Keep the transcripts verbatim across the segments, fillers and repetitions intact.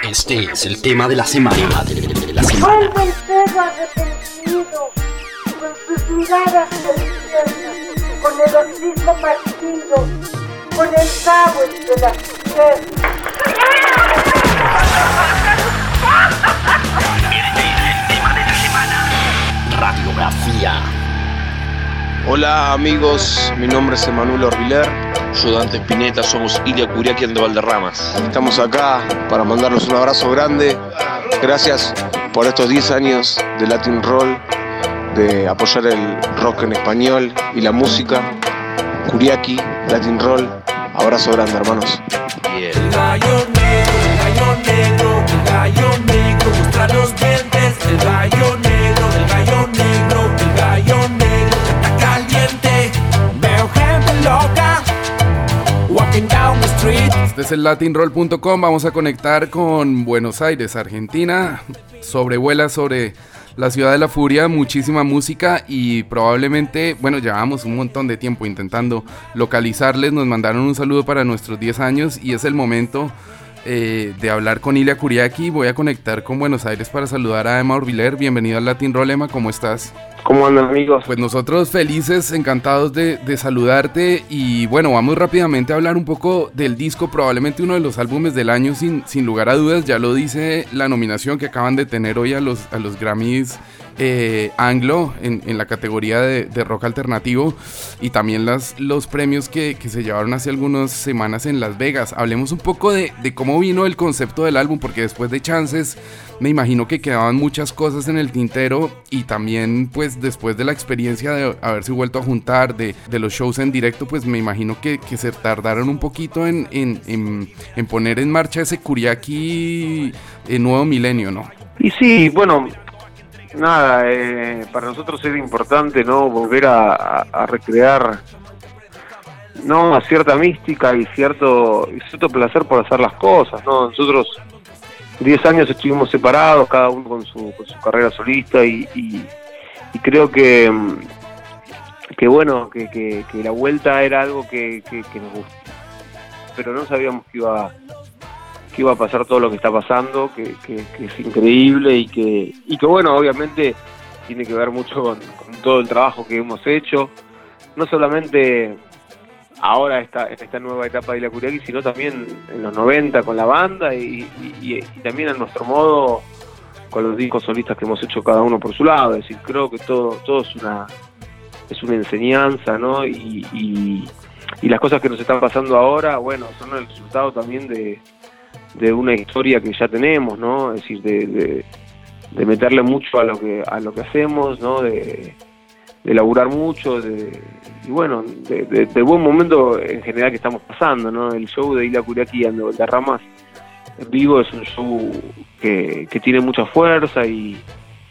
Este es el tema de la semana. De, de, de la semana. Vuelve el perro arrepentido, con sus miradas deliciosas, con el hocico partido, con el cabo entre las piernas. Este es el tema de la semana. Radiografía. Hola amigos, mi nombre es Emanuel Orbiler. Yo, Dante Spinetta, somos Ilia Curiaquian de Valderramas. Estamos acá para mandarles un abrazo grande. Gracias por estos diez años de Latin Roll, de apoyar el rock en español y la música. Curiaqui, Latin Roll, abrazo grande, hermanos. Yeah. El gallo negro, el gallo negro, el gallo negro, muestra los dientes. El gallo negro, el gallo negro, el gallo negro, está caliente. Veo gente loca. Este es el latin roll punto com. Vamos a conectar con Buenos Aires, Argentina. Sobrevuela sobre la ciudad de la furia, muchísima música y probablemente, bueno, llevamos un montón de tiempo intentando localizarles. Nos mandaron un saludo para nuestros diez años y es el momento eh, de hablar con Ilia Curiaqui. Voy a conectar con Buenos Aires para saludar a Emma Orbiler. Bienvenido al Latin Roll, Emma, ¿cómo estás? ¿Cómo andan, amigos? Pues nosotros felices, encantados de, de saludarte y bueno, vamos rápidamente a hablar un poco del disco, probablemente uno de los álbumes del año sin, sin lugar a dudas, ya lo dice la nominación que acaban de tener hoy a los, a los Grammys eh, Anglo en, en la categoría de, de rock alternativo y también las, los premios que, que se llevaron hace algunas semanas en Las Vegas. Hablemos un poco de, de cómo vino el concepto del álbum, porque después de Chances me imagino que quedaban muchas cosas en el tintero y también pues después de la experiencia de haberse vuelto a juntar, de, de los shows en directo, pues me imagino que, que se tardaron un poquito en, en, en, en poner en marcha ese Curiaqui en nuevo milenio, ¿no? Y sí, bueno, nada, eh, para nosotros era importante, ¿no? Volver a, a, a recrear, ¿no? A cierta mística y cierto, y cierto placer por hacer las cosas, ¿no? Nosotros diez años estuvimos separados, cada uno con su, con su carrera solista y, y, y creo que, que bueno, que, que, que la vuelta era algo que, que, que nos gustó, pero no sabíamos que iba, que iba a pasar todo lo que está pasando, que, que, que es increíble y que, y que bueno, obviamente tiene que ver mucho con, con todo el trabajo que hemos hecho, no solamente ahora esta, esta nueva etapa de la Curiaqui, sino también en los noventa con la banda y, y, y también a nuestro modo con los discos solistas que hemos hecho cada uno por su lado. Es decir, creo que todo, todo es una es una enseñanza, ¿no? Y, y, y las cosas que nos están pasando ahora, bueno, son el resultado también de, de una historia que ya tenemos, ¿no? Es decir, de, de, de meterle mucho a lo que a lo que hacemos, ¿no? De, de laburar mucho, de, y bueno, de, de, de buen momento en general que estamos pasando, ¿no? El show de Ilia Curiaqui en Valderramas en vivo es un show que, que tiene mucha fuerza y,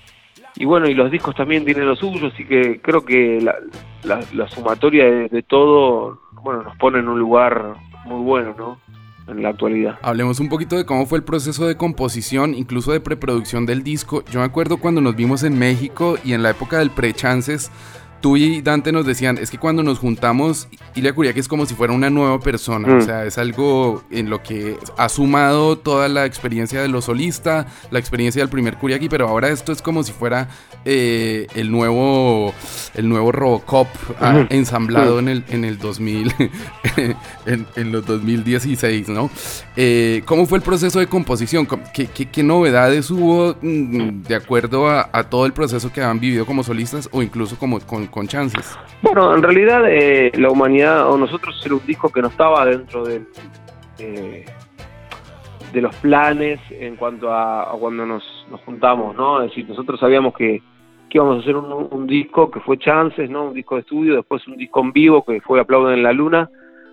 y bueno, y los discos también tienen lo suyo, así que creo que la, la, la sumatoria de, de todo, bueno, nos pone en un lugar muy bueno, ¿no? En la actualidad. Hablemos un poquito de cómo fue el proceso de composición, incluso de preproducción del disco. Yo me acuerdo cuando nos vimos en México y en la época del pre-Chances, tú y Dante nos decían, es que cuando nos juntamos, Ilia Curiaqui es como si fuera una nueva persona, mm. o sea, es algo en lo que ha sumado toda la experiencia de lo solista, la experiencia del primer Curiaqui, pero ahora esto es como si fuera eh, el nuevo el nuevo Robocop mm. ah, ensamblado mm. en el en el dos mil en, en los dos mil dieciséis, ¿no? Eh, ¿Cómo fue el proceso de composición? ¿Qué, qué, qué novedades hubo mm, de acuerdo a, a todo el proceso que han vivido como solistas o incluso como con con Chances? Bueno, en realidad eh, la humanidad o nosotros era un disco que no estaba dentro de, eh, de los planes en cuanto a, a cuando nos, nos juntamos, ¿no? Es decir, nosotros sabíamos que, que íbamos a hacer un, un disco que fue Chances, ¿no? Un disco de estudio, después un disco en vivo que fue Aplauden en la Luna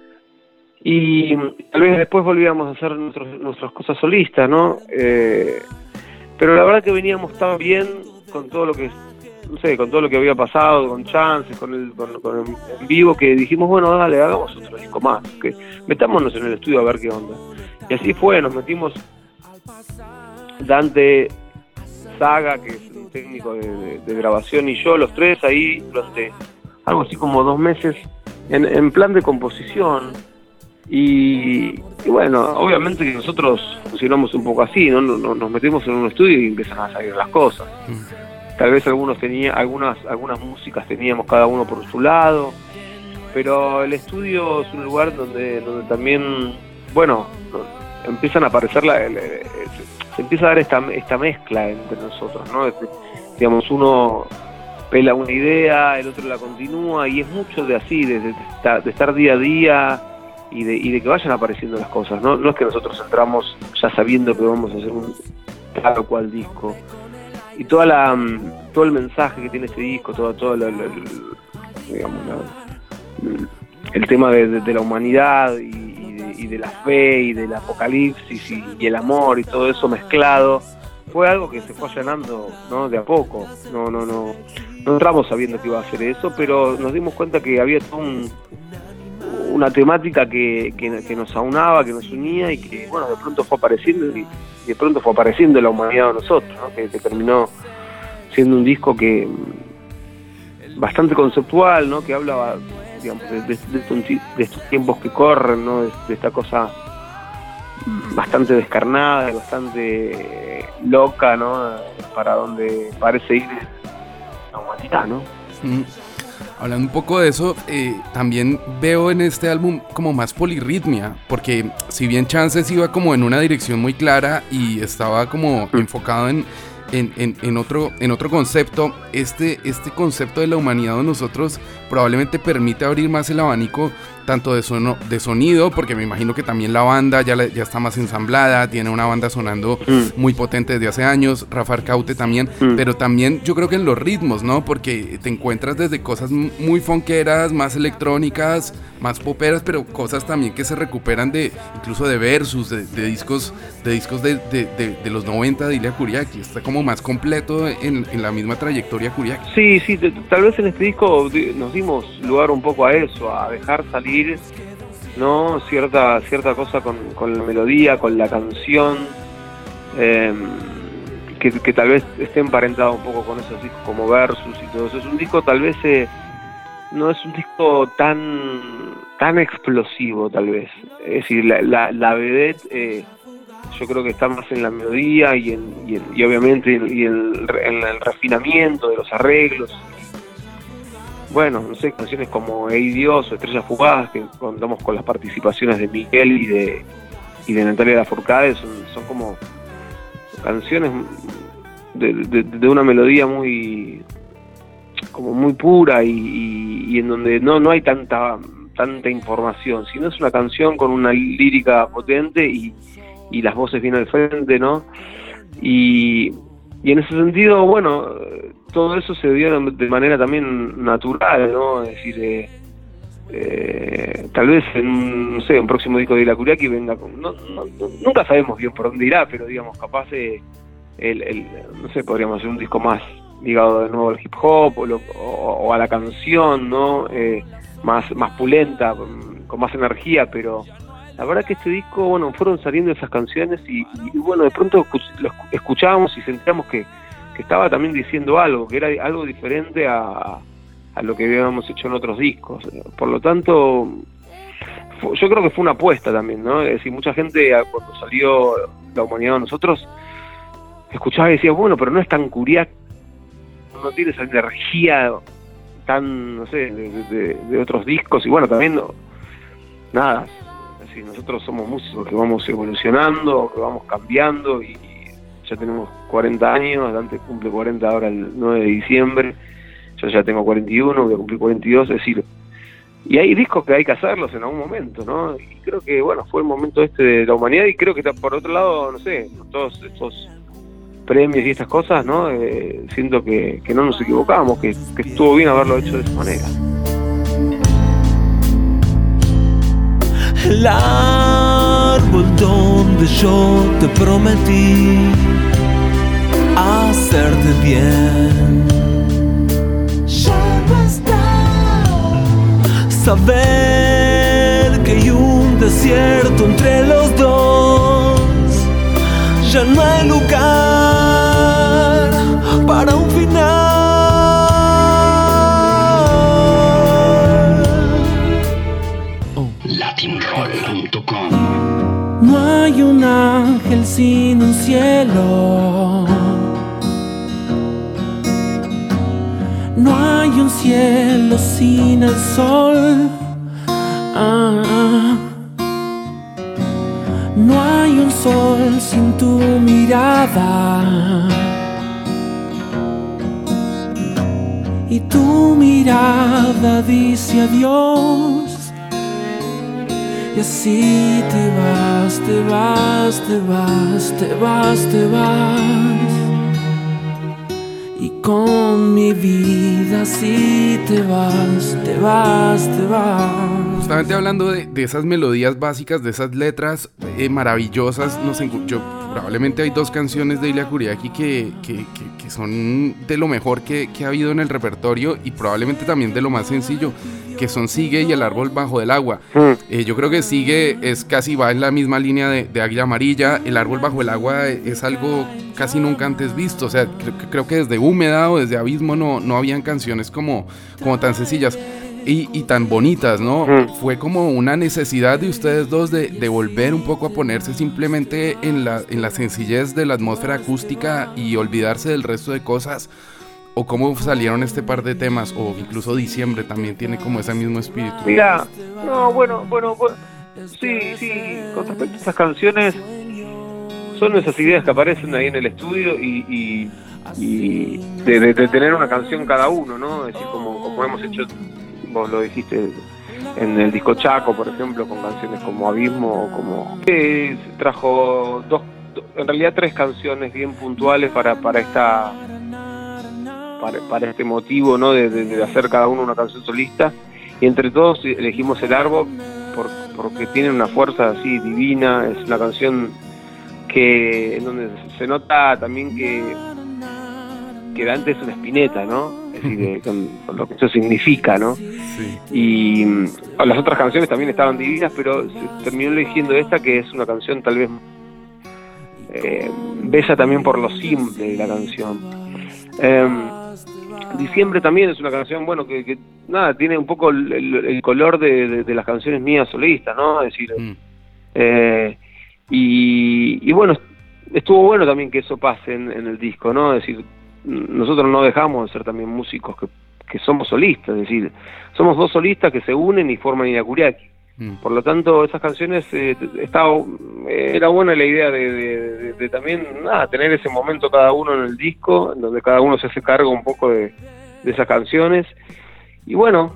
y tal vez después volvíamos a hacer nuestros, nuestras cosas solistas, ¿no? Eh, pero la verdad que veníamos tan bien con todo lo que no sé, con todo lo que había pasado, con Chances, con el, con, con el en vivo, que dijimos, bueno, dale, hagamos otro disco más, que metámonos en el estudio a ver qué onda. Y así fue, nos metimos Dante, Saga, que es un técnico de, de, de grabación, y yo, los tres ahí durante algo así como dos meses, en, en plan de composición, Y, y bueno, obviamente que nosotros funcionamos un poco así, ¿no? Nos, nos metemos en un estudio y empiezan a salir las cosas. Tal vez algunos tenía, algunas, algunas músicas teníamos cada uno por su lado, pero el estudio es un lugar donde, donde también, bueno, empiezan a aparecer la, el, el, se empieza a dar esta, esta mezcla entre nosotros, ¿no? Este, digamos, uno pela una idea, el otro la continúa, y es mucho de así, de, de, de estar día a día y de, y de que vayan apareciendo las cosas, ¿no? No es que nosotros entramos ya sabiendo que vamos a hacer un tal o cual disco. Y toda la todo el mensaje que tiene este disco, todo, todo la, la, la, digamos, la, el tema de, de, de la humanidad y, y, de, y de la fe y del apocalipsis y, y el amor y todo eso mezclado, fue algo que se fue allanando, ¿no? De a poco. No, no, no, no entramos sabiendo que iba a ser eso, pero nos dimos cuenta que había todo un, una temática que, que, que nos aunaba, que nos unía y que, bueno, de pronto fue apareciendo y de pronto fue apareciendo la humanidad de nosotros, ¿no? Que, que terminó siendo un disco que bastante conceptual, ¿no? Que hablaba, digamos, de, de, de, estos, de estos tiempos que corren, ¿no? De, de esta cosa bastante descarnada, bastante loca, ¿no? Para donde parece ir la humanidad, ¿no? Mm. Hablando un poco de eso, eh, también veo en este álbum como más polirritmia, porque si bien Chances iba como en una dirección muy clara y estaba como enfocado en, en, en, en, otro, en otro concepto, este, este concepto de la humanidad de nosotros probablemente permite abrir más el abanico tanto de, sono, de sonido, porque me imagino que también la banda ya, la, ya está más ensamblada, tiene una banda sonando mm. muy potente desde hace años, Rafa Arcaute también, mm. pero también yo creo que en los ritmos, ¿no? Porque te encuentras desde cosas muy funkeras, más electrónicas, más poperas, pero cosas también que se recuperan de, incluso de versus, de, de discos de discos de, de, de, de los noventa de Ilia Kuriaki, está como más completo en, en la misma trayectoria Kuriaki. Sí, sí, t- tal vez en este disco nos dimos lugar un poco a eso, a dejar salir, ¿no? Cierta, cierta cosa con, con la melodía, con la canción, eh, que, que tal vez esté emparentado un poco con esos discos como Versus y todo eso. Es un disco tal vez, eh, no es un disco tan tan explosivo tal vez. Es decir, la, la, la vedette, eh, yo creo que está más en la melodía y, en, y, en, y obviamente y en, en el refinamiento de los arreglos. Bueno, no sé, canciones como Ey Dios o Estrellas Fugadas, que contamos con las participaciones de Miguel y de y de Natalia Lafourcade, son, son como canciones de, de, de una melodía muy como muy pura y, y, y en donde no, no hay tanta tanta información, sino es una canción con una lírica potente y, y las voces bien al frente, ¿no? Y, y en ese sentido, bueno, todo eso se dio de manera también natural, ¿no? Es decir, eh, eh, tal vez en, no sé, un próximo disco de Ilia Kuriaki venga con, no, no, no, nunca sabemos bien por dónde irá, pero digamos, capaz eh, el, el, no sé, podríamos hacer un disco más ligado de nuevo al hip hop o, lo, o, o a la canción, ¿no? Eh, más, más pulenta, con más energía, pero la verdad que este disco, bueno, fueron saliendo esas canciones y, y, y bueno, de pronto lo escuchábamos y sentíamos que que estaba también diciendo algo, que era algo diferente a, a lo que habíamos hecho en otros discos. Por lo tanto, fue, yo creo que fue una apuesta también, ¿no? Es decir, mucha gente cuando salió La Humanidad de Nosotros, escuchaba y decía, bueno, pero no es tan Kuriaki, no tiene esa energía tan, no sé, de, de, de otros discos, y bueno, también, no, nada, es decir, nosotros somos músicos que vamos evolucionando, que vamos cambiando, y ya tenemos cuarenta años, Dante cumple cuarenta ahora el nueve de diciembre, yo ya tengo cuarenta y uno, voy a cumplir cuarenta y dos, es decir, y hay discos que hay que hacerlos en algún momento, ¿no? Y creo que, bueno, fue el momento este de La Humanidad, y creo que por otro lado, no sé, todos estos premios y estas cosas, ¿no? Eh, siento que, que no nos equivocamos, que, que estuvo bien haberlo hecho de esa manera. El árbol donde yo te prometí hacerte bien, ya no está. Saber que hay un desierto entre los dos, ya no hay lugar para un final. Latin Roll. punto com. No hay un ángel sin un cielo. No hay un cielo sin el sol. Ah. No hay un sol sin tu mirada. Y tu mirada dice adiós. Y así te vas, te vas, te vas, te vas, te vas. Y con mi vida así te vas, te vas, te vas. Justamente hablando de, de esas melodías básicas, de esas letras eh, maravillosas, no sé, yo, probablemente hay dos canciones de Ilia Kuriaki que, que, que, que son de lo mejor que, que ha habido en el repertorio y probablemente también de lo más sencillo, que son Sigue y El árbol bajo del agua. Mm. Eh, yo creo que Sigue es casi, va en la misma línea de, de Águila Amarilla. El árbol bajo el agua es algo casi nunca antes visto, o sea, creo, creo que desde Húmeda o desde Abismo no, no habían canciones como, como tan sencillas. Y, y tan bonitas, ¿no? Mm. Fue como una necesidad de ustedes dos de, de volver un poco a ponerse simplemente en la, en la sencillez de la atmósfera acústica y olvidarse del resto de cosas. ¿O cómo salieron este par de temas? O incluso Diciembre también tiene como ese mismo espíritu. Mira, no, bueno, bueno, bueno sí, sí, con respecto a esas canciones, son esas ideas que aparecen ahí en el estudio y, y, y de, de, de tener una canción cada uno, ¿no? Es decir, como, como hemos hecho, vos lo dijiste en el disco Chaco, por ejemplo, con canciones como Abismo, como que trajo dos, en realidad tres canciones bien puntuales para para esta para, para este motivo, ¿no? De, de, de hacer cada uno una canción solista, y entre todos elegimos El árbol por, porque tiene una fuerza así divina. Es una canción que en donde se nota también que que Dante es una Spinetta, ¿no? Es decir, con, con lo que eso significa, ¿no? Sí. Y um, las otras canciones también estaban divinas, pero se terminó eligiendo esta, que es una canción tal vez eh, bella también por lo simple de la canción. Eh, Diciembre también es una canción, bueno, que, que nada, tiene un poco el, el, el color de, de, de las canciones mías solistas, ¿no? Es decir, mm. eh, y, y bueno, estuvo bueno también que eso pase en, en el disco, ¿no? Es decir, nosotros no dejamos de ser también músicos que, que somos solistas, es decir, somos dos solistas que se unen y forman Ilia Kuriaki. Mm. Por lo tanto, esas canciones, eh, estaba, eh, era buena la idea de, de, de, de también nada, tener ese momento cada uno en el disco, en donde cada uno se hace cargo un poco de, de esas canciones. Y bueno,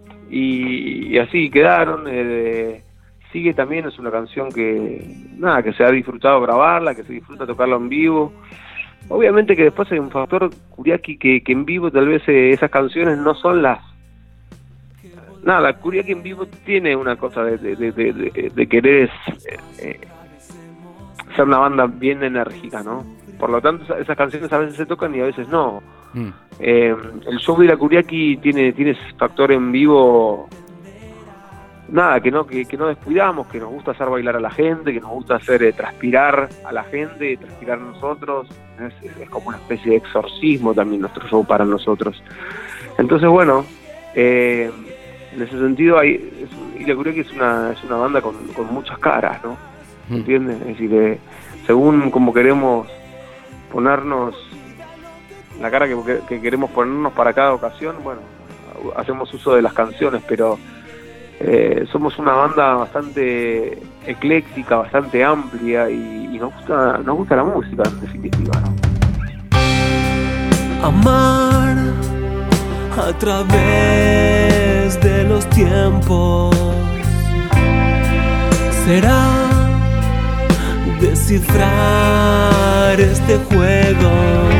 y, y así quedaron. Eh, Sigue también es una canción que nada, que se ha disfrutado grabarla, que se disfruta tocarla en vivo. Obviamente que después hay un factor Kuriaki que, que en vivo tal vez eh, esas canciones no son las... Nada, Kuriaki en vivo tiene una cosa de, de, de, de, de querer eh, eh, ser una banda bien enérgica, ¿no? Por lo tanto, esas canciones a veces se tocan y a veces no. Mm. Eh, el show de Ilia Kuriaki tiene, tiene ese factor en vivo... Nada, que no que, que no descuidamos, que nos gusta hacer bailar a la gente, que nos gusta hacer eh, transpirar a la gente, transpirar a nosotros. Es, es, es como una especie de exorcismo también nuestro show para nosotros. Entonces, bueno, eh, en ese sentido, hay, es, Ilia Kuriaki es una, es una banda con, con muchas caras, ¿no? ¿Entiendes? Es decir, eh, según como queremos ponernos, la cara que, que queremos ponernos para cada ocasión, bueno, hacemos uso de las canciones, pero... Eh, somos una banda bastante ecléctica, bastante amplia y, y nos gusta nos gusta la música en definitiva, ¿no? Amar a través de los tiempos será descifrar este juego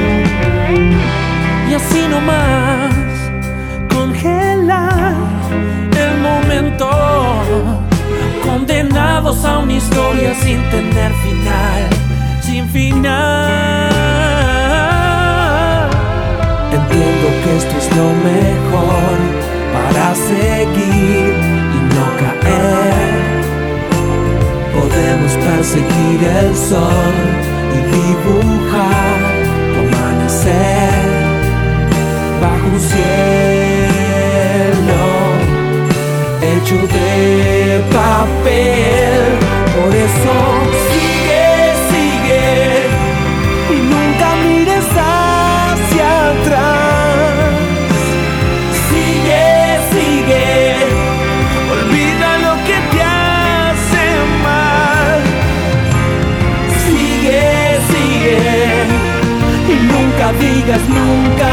y así nomás congelar el momento, condenados a una historia sin tener final, sin final. Entiendo que esto es lo mejor para seguir y no caer. Podemos perseguir el sol y dibujar tu amanecer bajo un cielo hecho de papel. nunca digas nunca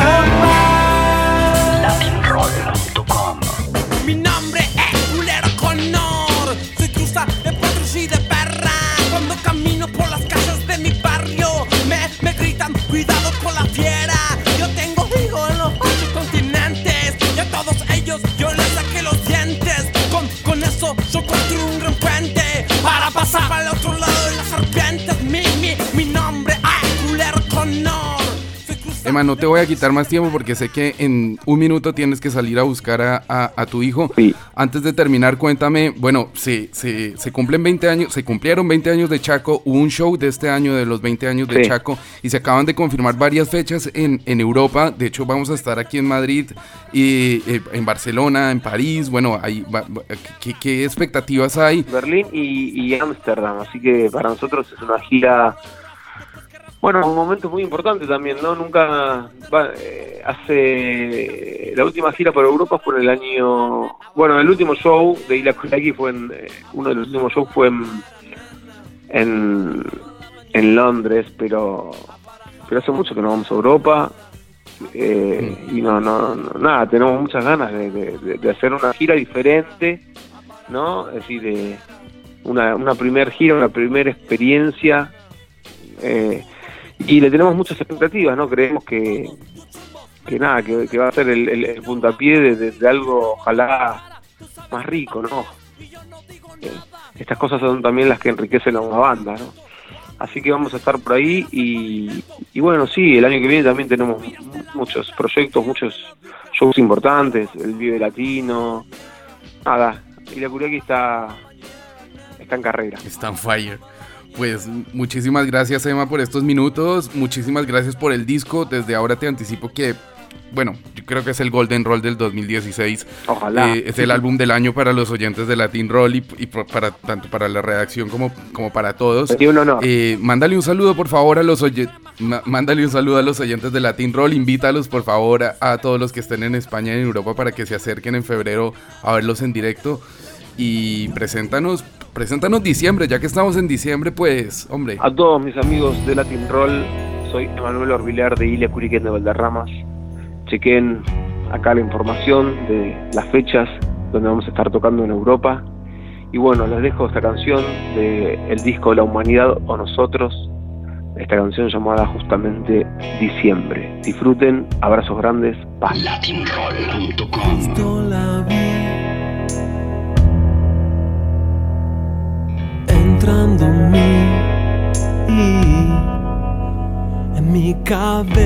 jamás. latin roll punto com. Mi nombre es Culero Connor. Soy cruza de potros y de perra. Cuando camino por las calles de mi barrio Me, me gritan, cuidado con la fiera. Yo tengo hijos en los ocho continentes y a todos ellos yo les saqué los dientes. Con, con eso yo construí un gran puente para pasar para el otro lado de las serpientes. Mi, mi, mi nombre es Culero Connor. Emma, no te voy a quitar más tiempo porque sé que en un minuto tienes que salir a buscar a, a, a tu hijo. Sí. Antes de terminar, cuéntame, bueno, se, se, se cumplen veinte años, se cumplieron veinte años de Chaco, hubo un show de este año de los veinte años de Sí. Chaco y se acaban de confirmar varias fechas en, en Europa. De hecho, vamos a estar aquí en Madrid, y, eh, en Barcelona, en París. Bueno, ahí va, va, ¿qué, ¿qué expectativas hay? Berlín y, y Ámsterdam, así que para nosotros es una gira, bueno, un momento muy importante también, ¿no? Nunca, va, eh, hace, la última gira por Europa fue en el año, bueno, el último show de Ilya Kuraki fue en, eh, uno de los últimos shows fue en, en, en Londres, pero, pero hace mucho que no vamos a Europa. Eh, y no, no, no, nada, tenemos muchas ganas de, de, de, de hacer una gira diferente, ¿no? Es decir, de una, una primer gira, una primera experiencia, eh, y le tenemos muchas expectativas, ¿no? Creemos que, que nada, que, que va a ser el, el, el puntapié de, de, de algo, ojalá, más rico, ¿no? Eh, estas cosas son también las que enriquecen a una banda, ¿no? Así que vamos a estar por ahí y, y bueno, sí, el año que viene también tenemos muchos proyectos, muchos shows importantes, el Vive Latino, nada, Ilya Kuraki está, está en carrera. Está on fire. Pues muchísimas gracias, Emma, por estos minutos, muchísimas gracias por el disco. Desde ahora te anticipo que, bueno, yo creo que es el Golden Roll del dos mil dieciséis. Ojalá. Eh, es el álbum del año para los oyentes de Latin Roll y, y para tanto para la redacción como, como para todos. Sería un honor. Eh, mándale un saludo, por favor, a los oyentes. Mándale un saludo a los oyentes de Latin Roll. Invítalos, por favor, a, a todos los que estén en España y en Europa para que se acerquen en febrero a verlos en directo. Y preséntanos, preséntanos diciembre, ya que estamos en diciembre, pues, hombre. A todos mis amigos de Latin Roll, soy Emanuel Orbiler de Ilya Kuraki de Valderramas. Chequen acá la información de las fechas donde vamos a estar tocando en Europa. Y bueno, les dejo esta canción del disco La Humanidad o Nosotros, esta canción llamada justamente Diciembre. Disfruten, abrazos grandes, paz. latin roll punto com. Esto la vi entrando en mí y en mi cabeza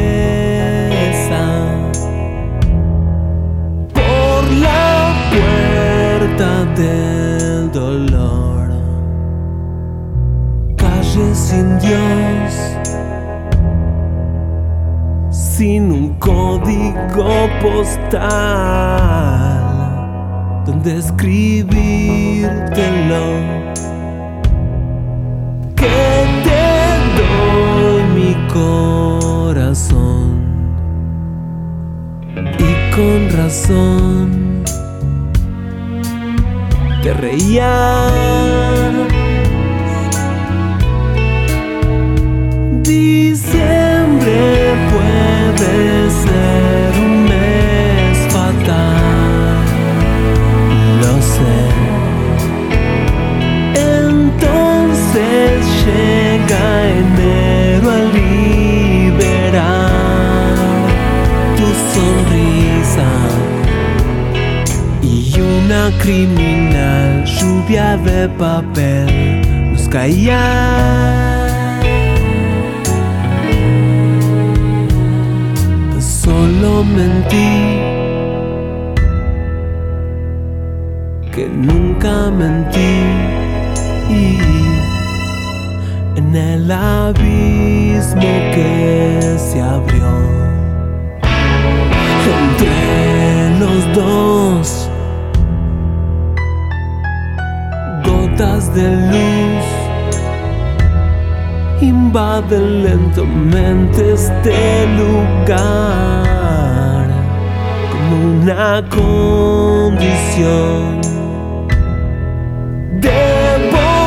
por la puerta del dolor, calle sin Dios, sin un código postal donde escribírtelo. Que te doy mi corazón y con razón te reías. Diciembre puede ser un mes fatal, lo sé. Entonces llega enero a liberar tu sonrisa y una criminal lluvia de papel nos caía. Solo mentí, que nunca mentí. Y en el abismo que se abrió entre los dos, gotas de luz invaden lentamente este lugar como una condición de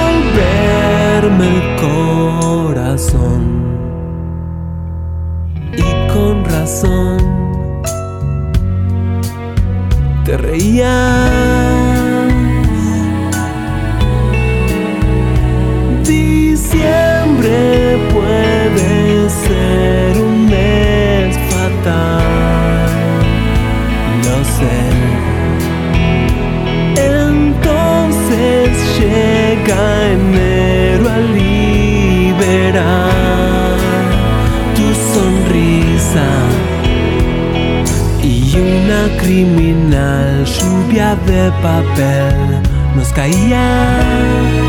volverme el corazón. criminal, lluvia de papel nos caía.